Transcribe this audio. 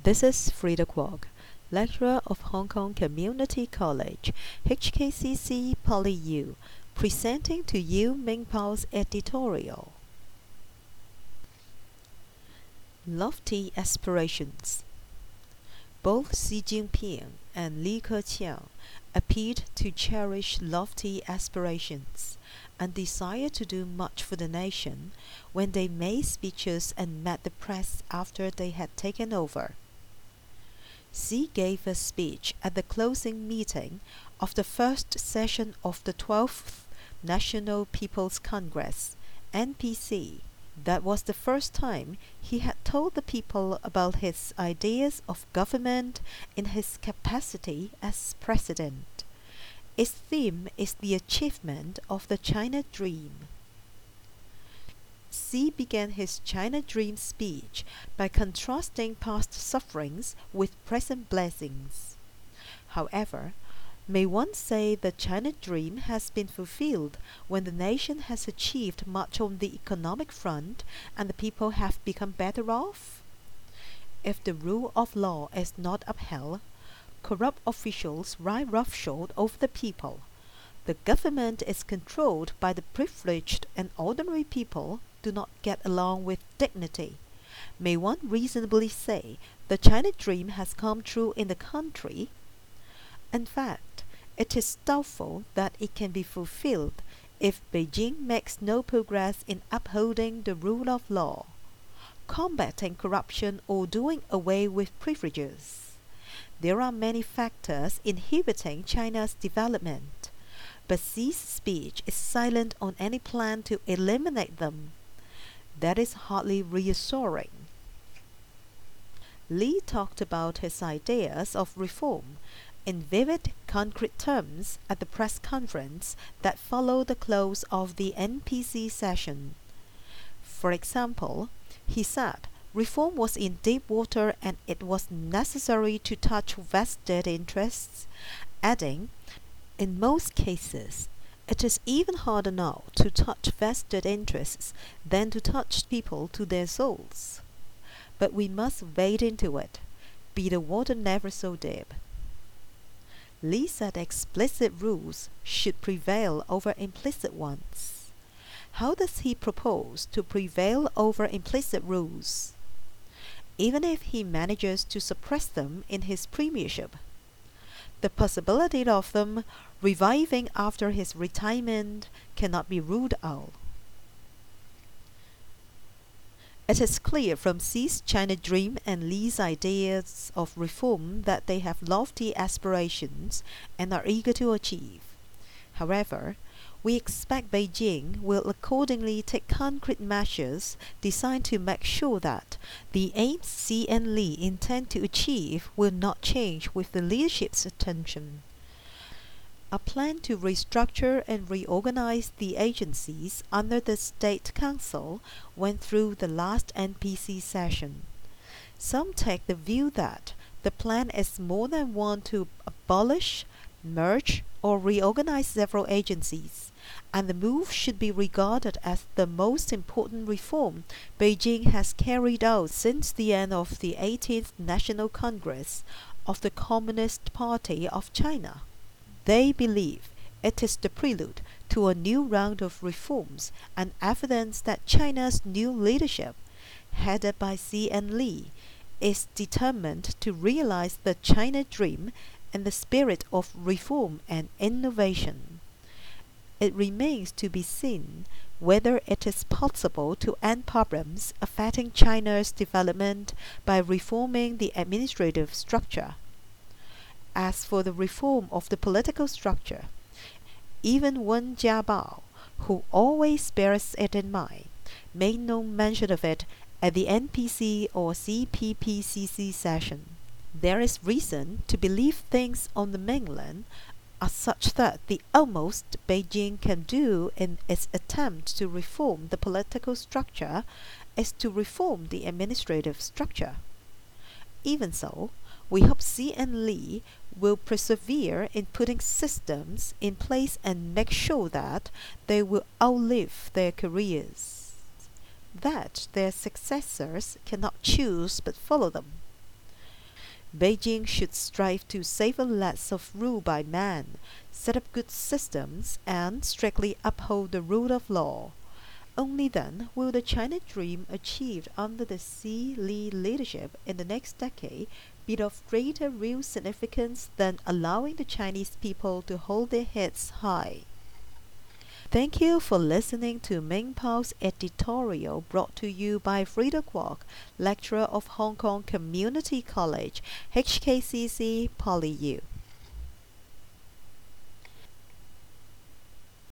This is Frida Kwok, lecturer of Hong Kong Community College, HKCC Poly U, presenting to you Ming Pao's editorial. Lofty Aspirations. Both Xi Jinping and Li Keqiang appeared to cherish lofty aspirations and desire to do much for the nation when they made speeches and met the press after they had taken over. Xi gave a speech at the closing meeting of the first session of the 12th National People's Congress, NPC. That was the first time he had told the people about his ideas of government in his capacity as president. Its theme is the achievement of the China Dream. Xi began his China Dream speech by contrasting past sufferings with present blessings. However, may one say the China Dream has been fulfilled when the nation has achieved much on the economic front and the people have become better off? If the rule of law is not upheld, corrupt officials ride roughshod over the people, the government is controlled by the privileged, and ordinary people do not get along with dignity, may one reasonably say the China Dream has come true in the country? In fact, it is doubtful that it can be fulfilled if Beijing makes no progress in upholding the rule of law, combating corruption, or doing away with privileges. There are many factors inhibiting China's development, but Xi's speech is silent on any plan to eliminate them. That is hardly reassuring. Li talked about his ideas of reform in vivid, concrete terms at the press conference that followed the close of the NPC session. For example, he said reform was in deep water and it was necessary to touch vested interests, adding, "In most cases, it is even harder now to touch vested interests than to touch people to their souls. But we must wade into it, be the water never so deep." Li said explicit rules should prevail over implicit ones. How does he propose to prevail over implicit rules? Even if he manages to suppress them in his premiership, the possibility of them reviving after his retirement cannot be ruled out. It is clear from Xi's China Dream and Li's ideas of reform that they have lofty aspirations and are eager to achieve. However, we expect Beijing will accordingly take concrete measures designed to make sure that the aims Xi and Li intend to achieve will not change with the leadership's attention. A plan to restructure and reorganize the agencies under the State Council went through the last NPC session. Some take the view that the plan is more than one to abolish, merge, or reorganize several agencies, and the move should be regarded as the most important reform Beijing has carried out since the end of the 18th National Congress of the Communist Party of China. They believe it is the prelude to a new round of reforms and evidence that China's new leadership, headed by Xi and Li, is determined to realize the China Dream in the spirit of reform and innovation. It remains to be seen whether it is possible to end problems affecting China's development by reforming the administrative structure. As for the reform of the political structure, even Wen Jiabao, who always bears it in mind, made no mention of it at the NPC or CPPCC session. There is reason to believe things on the mainland are such that the utmost Beijing can do in its attempt to reform the political structure is to reform the administrative structure. Even so, we hope Xi and Li will persevere in putting systems in place and make sure that they will outlive their careers, that their successors cannot choose but follow them. Beijing should strive to savor less of rule by man, set up good systems, and strictly uphold the rule of law. Only then will the China Dream achieved under the Xi Li leadership in the next decade be of greater real significance than allowing the Chinese people to hold their heads high. Thank you for listening to Ming Pao's editorial brought to you by Frida Kwok, lecturer of Hong Kong Community College, HKCC, PolyU.